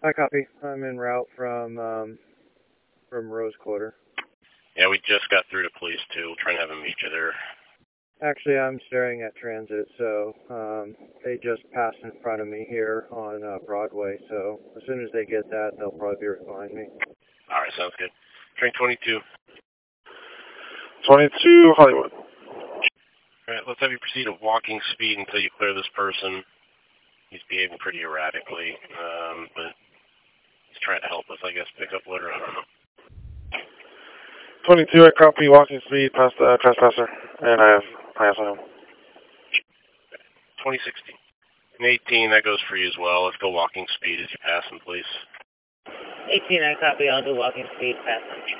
Hi, copy. I'm en route from Rose Quarter. Yeah, we just got through to police too. We'll try and have them meet you there. Actually, I'm staring at transit, so they just passed in front of me here on Broadway, so as soon as they get that, they'll probably be right behind me. Alright, sounds good. Train 22. 22 Hollywood. Alright, let's have you proceed at walking speed until you clear this person. He's behaving pretty erratically, but he's trying to help us, I guess, pick up litter. I don't know. 22, I copy, walking speed past the trespasser, and I have eyes on him. 2016. And 18, that goes for you as well. Let's go walking speed as you pass him, please. 18, I copy. I'll do walking speed past him.